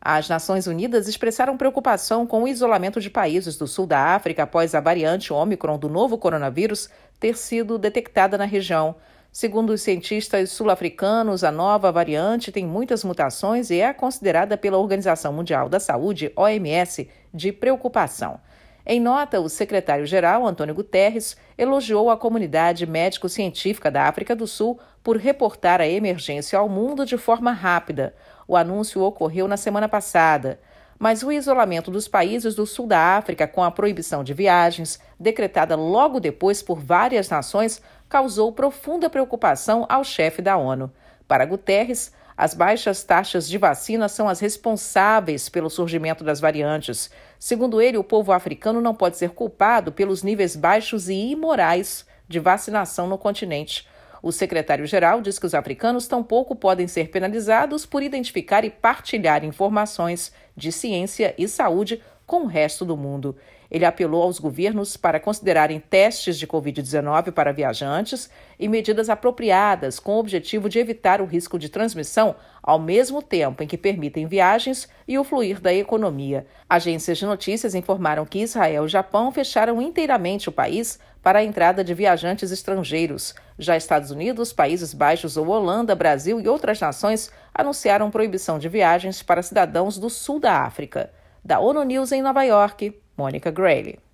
As Nações Unidas expressaram preocupação com o isolamento de países do sul da África após a variante Ômicron do novo coronavírus ter sido detectada na região. Segundo os cientistas sul-africanos, a nova variante tem muitas mutações e é considerada pela Organização Mundial da Saúde, OMS, de preocupação. Em nota, o secretário-geral, Antônio Guterres, elogiou a comunidade médico-científica da África do Sul por reportar a emergência ao mundo de forma rápida. O anúncio ocorreu na semana passada. Mas o isolamento dos países do sul da África com a proibição de viagens, decretada logo depois por várias nações, causou profunda preocupação ao chefe da ONU. Para Guterres, as baixas taxas de vacina são as responsáveis pelo surgimento das variantes. Segundo ele, o povo africano não pode ser culpado pelos níveis baixos e imorais de vacinação no continente. O secretário-geral diz que os africanos tampouco podem ser penalizados por identificar e partilhar informações de ciência e saúde com o resto do mundo. Ele apelou aos governos para considerarem testes de Covid-19 para viajantes e medidas apropriadas com o objetivo de evitar o risco de transmissão ao mesmo tempo em que permitem viagens e o fluir da economia. Agências de notícias informaram que Israel e Japão fecharam inteiramente o país para a entrada de viajantes estrangeiros. Já Estados Unidos, Países Baixos ou Holanda, Brasil e outras nações anunciaram proibição de viagens para cidadãos do sul da África. Da ONU News em Nova York, Mônica Grayle.